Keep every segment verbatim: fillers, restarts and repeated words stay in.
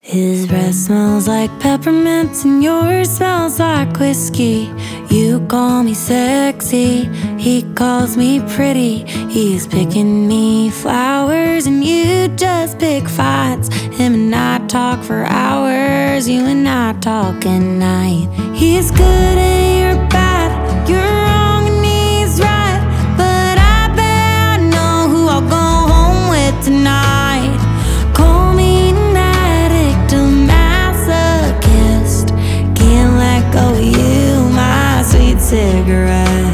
His breath smells like peppermint and yours smells like whiskey. You call me sexy, he calls me pretty. He's picking me flowers and you just pick fights. Him and I talk for hours, you and I talk at night. He's good and you're bad, you're wrong and he's right, but I bet I know who I'll go home with tonight. Call me an addict, a masochist, can't let go of you, my sweet cigarette.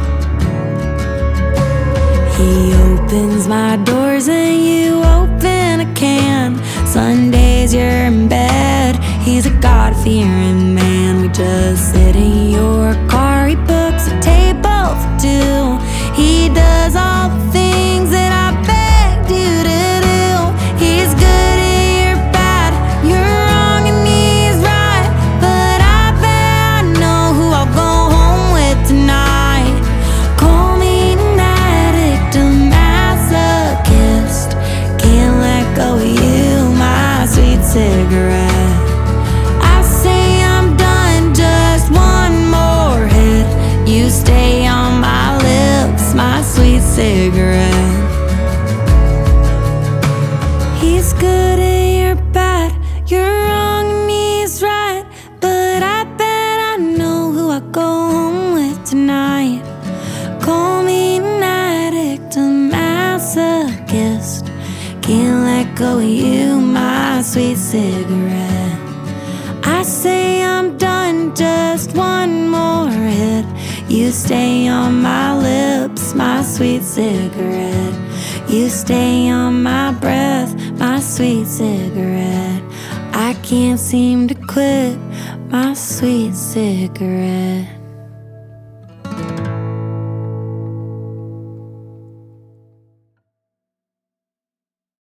He opens my doors and you open a can. Sundays you're in bed, he's a God-fearing man. We just sit in your car, he books a table for two. He does all the things that I begged you to do. He's good and you're bad, you're wrong and he's right, but I bet I know who I'll go home with tonight. Call me an addict, a masochist, can't let go of you, my sweet cigarette. I say I'm done, just one more hit, you stay on my lips, my sweet cigarette. He's good and you're bad, you're wrong and he's right, but I bet I know who I'll go home with tonight. Call me an addict, a masochist, can't let go of you, my sweet cigarette. I say I'm done, just one more hit, you stay on my lips, my sweet cigarette. You stay on my breath, my sweet cigarette. I can't seem to quit, my sweet cigarette.